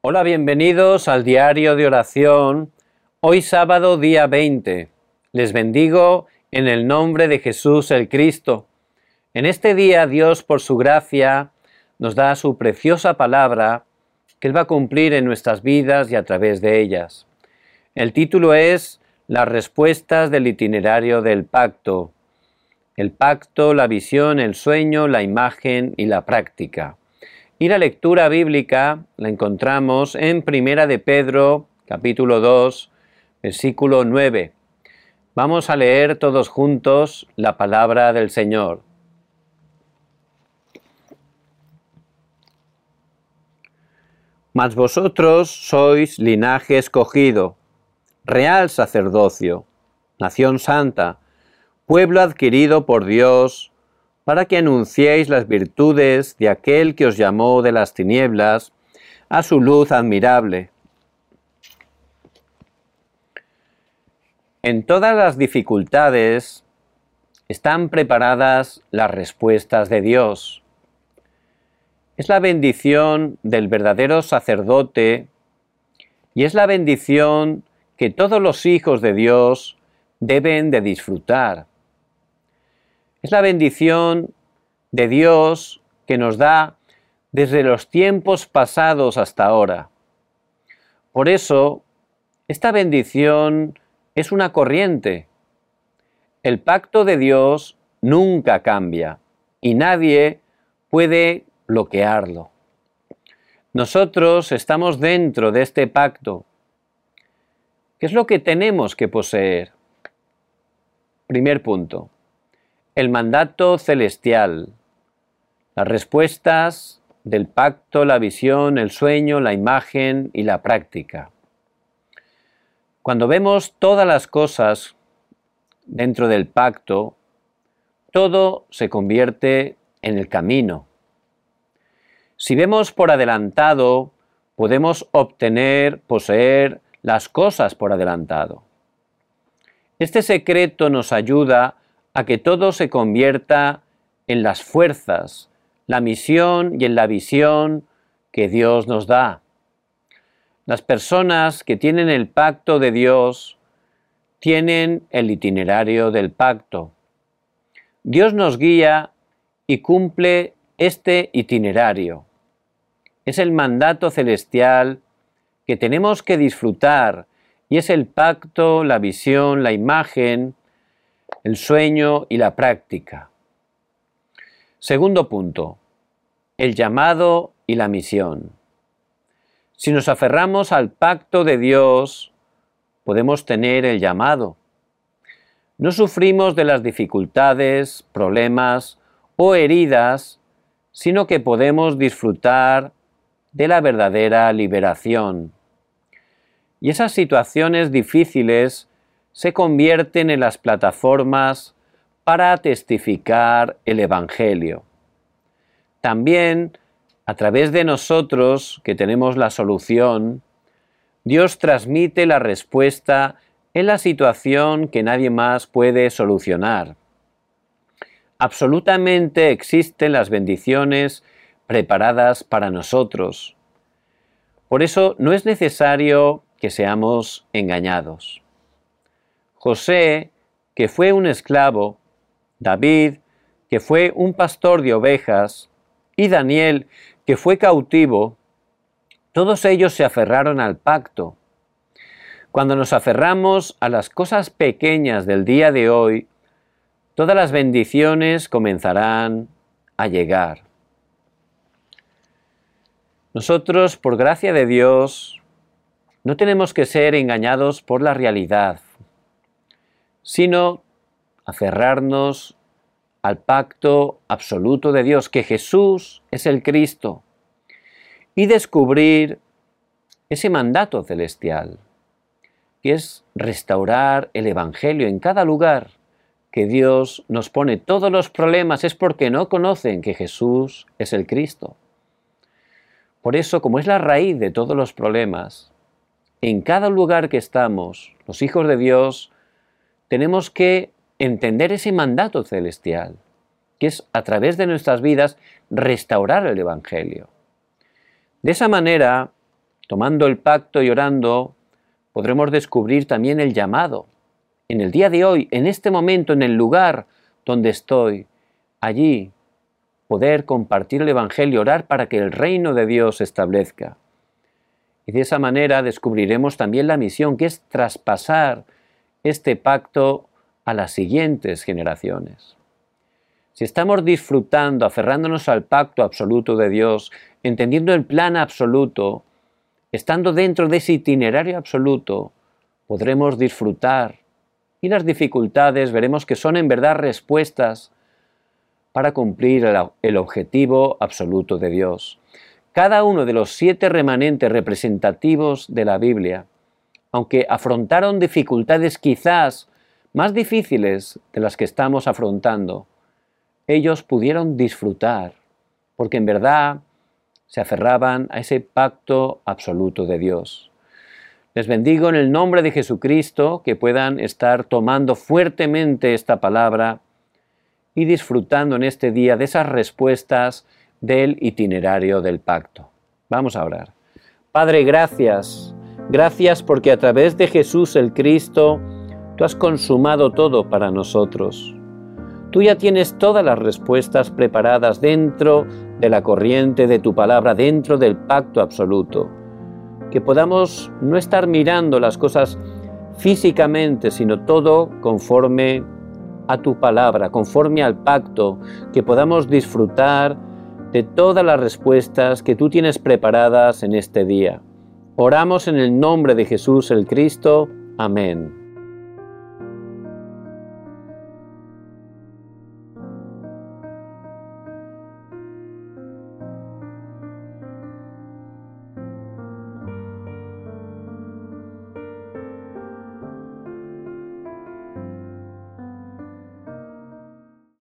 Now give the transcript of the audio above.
Hola, bienvenidos al diario de oración. Hoy sábado día 20. Les bendigo en el nombre de Jesús el Cristo. En este día Dios, por su gracia, nos da su preciosa palabra que Él va a cumplir en nuestras vidas y a través de ellas. El título es Las respuestas del itinerario del pacto. El pacto, la visión, el sueño, la imagen y la práctica. Y la lectura bíblica la encontramos en Primera de Pedro, capítulo 2, versículo 9. Vamos a leer todos juntos la palabra del Señor. Mas vosotros sois linaje escogido, real sacerdocio, nación santa, pueblo adquirido por Dios, para que anunciéis las virtudes de aquel que os llamó de las tinieblas a su luz admirable. En todas las dificultades están preparadas las respuestas de Dios. Es la bendición del verdadero sacerdote y es la bendición que todos los hijos de Dios deben de disfrutar. Es la bendición de Dios que nos da desde los tiempos pasados hasta ahora. Por eso, esta bendición es una corriente. El pacto de Dios nunca cambia y nadie puede bloquearlo. Nosotros estamos dentro de este pacto. ¿Qué es lo que tenemos que poseer? Primer punto. El mandato celestial, las respuestas del pacto, la visión, el sueño, la imagen y la práctica. Cuando vemos todas las cosas dentro del pacto, todo se convierte en el camino. Si vemos por adelantado, podemos obtener, poseer las cosas por adelantado. Este secreto nos ayuda a que todo se convierta en las fuerzas, la misión y en la visión que Dios nos da. Las personas que tienen el pacto de Dios tienen el itinerario del pacto. Dios nos guía y cumple este itinerario. Es el mandato celestial que tenemos que disfrutar y es el pacto, la visión, la imagen, el sueño y la práctica. Segundo punto, el llamado y la misión. Si nos aferramos al pacto de Dios, podemos tener el llamado. No sufrimos de las dificultades, problemas o heridas, sino que podemos disfrutar de la verdadera liberación. Y esas situaciones difíciles se convierten en las plataformas para testificar el Evangelio. También, a través de nosotros, que tenemos la solución, Dios transmite la respuesta en la situación que nadie más puede solucionar. Absolutamente existen las bendiciones preparadas para nosotros. Por eso no es necesario que seamos engañados. José, que fue un esclavo, David, que fue un pastor de ovejas, y Daniel, que fue cautivo, todos ellos se aferraron al pacto. Cuando nos aferramos a las cosas pequeñas del día de hoy, todas las bendiciones comenzarán a llegar. Nosotros, por gracia de Dios, no tenemos que ser engañados por la realidad, sino aferrarnos al pacto absoluto de Dios, que Jesús es el Cristo, y descubrir ese mandato celestial, que es restaurar el Evangelio en cada lugar que Dios nos pone. Todos los problemas es porque no conocen que Jesús es el Cristo. Por eso, como es la raíz de todos los problemas, en cada lugar que estamos, los hijos de Dios, tenemos que entender ese mandato celestial, que es a través de nuestras vidas restaurar el Evangelio. De esa manera, Tomando el pacto y orando, podremos descubrir también el llamado. En el día de hoy, en este momento, en el lugar donde estoy, allí, poder compartir el Evangelio, orar para que el reino de Dios se establezca. Y de esa manera descubriremos también la misión, que es traspasar este pacto a las siguientes generaciones. Si estamos disfrutando, aferrándonos al pacto absoluto de Dios, entendiendo el plan absoluto, estando dentro de ese itinerario absoluto, podremos disfrutar. Y las dificultades veremos que son en verdad respuestas para cumplir el objetivo absoluto de Dios. Cada uno de los 7 remanentes representativos de la Biblia, aunque afrontaron dificultades quizás más difíciles de las que estamos afrontando, ellos pudieron disfrutar, porque en verdad se aferraban a ese pacto absoluto de Dios. Les bendigo en el nombre de Jesucristo, que puedan estar tomando fuertemente esta palabra y disfrutando en este día de esas respuestas del itinerario del pacto. Vamos a orar. Padre, gracias. Gracias porque a través de Jesús el Cristo, tú has consumado todo para nosotros. Tú ya tienes todas las respuestas preparadas dentro de la corriente de tu palabra, dentro del pacto absoluto. Que podamos no estar mirando las cosas físicamente, sino todo conforme a tu palabra, conforme al pacto, que podamos disfrutar de todas las respuestas que tú tienes preparadas en este día. Oramos en el nombre de Jesús el Cristo. Amén.